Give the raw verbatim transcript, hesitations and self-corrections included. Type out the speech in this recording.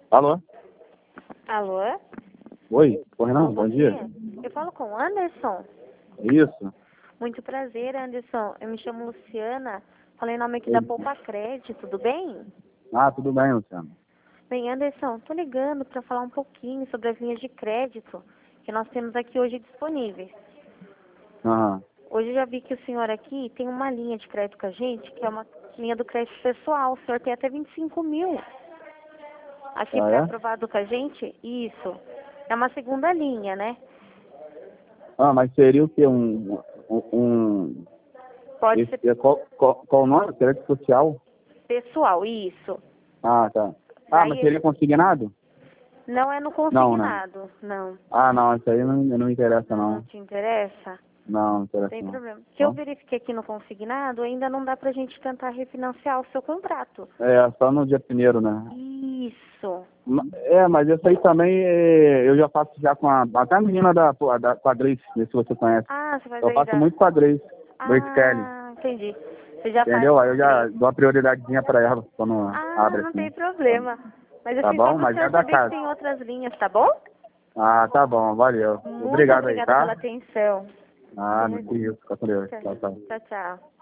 Alô? Alô? Oi, oi não, Bom bom dia. dia. Eu falo com o Anderson. Isso. Muito prazer, Anderson. Eu me chamo Luciana. Falei em nome aqui da Oi. Poupa Crédito, tudo bem? Ah, tudo bem, Luciano. Bem, Anderson, tô ligando para falar um pouquinho sobre as linhas de crédito que nós temos aqui hoje disponíveis. Aham. Hoje eu já vi que o senhor aqui tem uma linha de crédito com a gente, que é uma linha do crédito pessoal. O senhor tem até vinte e cinco mil aqui Ah, para é? aprovado com a gente. Isso. É uma segunda linha, né? Ah, mas seria o quê? Um... um, um Pode esse, ser é qual, qual, qual o nome? Crédito social? pessoal, isso. Ah, tá. Ah, mas Daí seria consignado? não é no Não, né? consignado, não. Ah, não, isso aí não, não me interessa, Não, não não. te interessa? Não, não Não interessa, tem não. problema. Que eu Não? verifiquei aqui no consignado, ainda não dá pra gente tentar refinanciar o seu contrato. É, só no dia primeiro, né? Isso. Ma- É, mas isso aí também é, eu já faço já com a, até a menina da, da, com a Grace, se você conhece. Ah, você faz Eu aí faço da... muito com a Grace, Grace Kelly. Ah, entendi. Você já faz Entendeu? com Aí a eu já Grace. dou uma prioridadezinha pra ela quando Ah, abre não tem assim. problema. Mas Tá assim, só bom? para o Mas é senhor da saber que casa. tem outras linhas, tá bom? Ah, tá bom, valeu. Muito Obrigado aí, obrigada pela tá? atenção. Ah, Bom não dia. que isso. Fica com Deus. Tchau, Tchau, tchau. tchau. tchau.